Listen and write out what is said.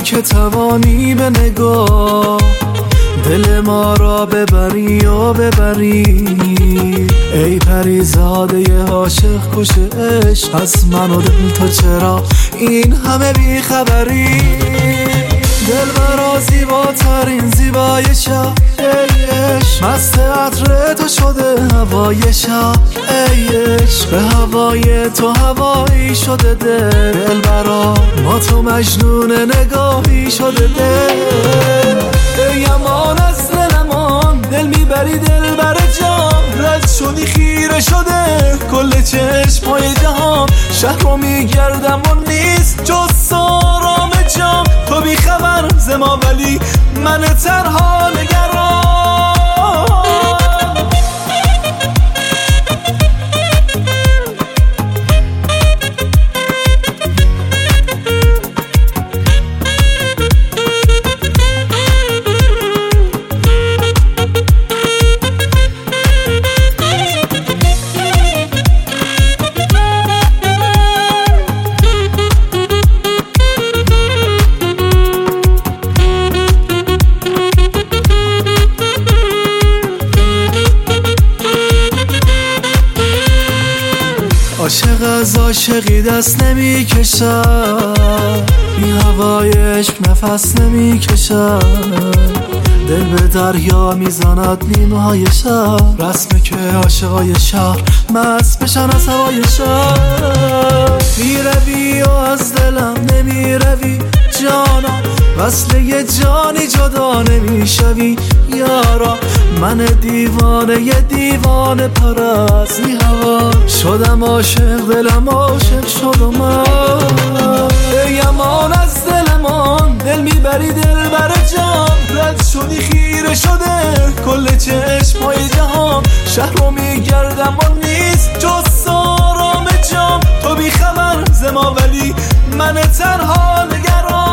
که توانی به نگاه دل ما را ببری و ببری. ای پریزاده عاشق کش عشق، از من و دل تو چرا این همه بیخبری؟ دلبرا زیباترین زیبای شب، ای عشق مست عطر تو شده هوای شب، ای عشق به هوای تو هوایی شده دلبرا، ما تو مجنون نگاهی شده دل. ای امان از دلمان، دل میبری دلبر جان، رد شدی خیره شده کل چشمای جهان، شهر رو میگردم و نیست جز سارام جام، تو بی خبر ز ما ولی من تنها نگران. عاشق از عاشقی دست نمی کشد، بی هوای عشق نفس نمی کشد، دل به دریا میزند نیمهای شب، رسمه که عاشقای شهر مست بشن از هوای شهر. میروی و از دلم نمیروی جانا، وصله یه جانی جدا نمیشوی یارا، من دیوانه دیوانه پر از این هوا شدم عاشق، دلم عاشق شد و من. ای امان از دلمان، دل میبری دلبر جان، رد شدی خیره شده کل چشمای جهان، شهر رو میگردم و نیست جز سارام جام، تو بی خبر ز ما ولی من تنها نگران.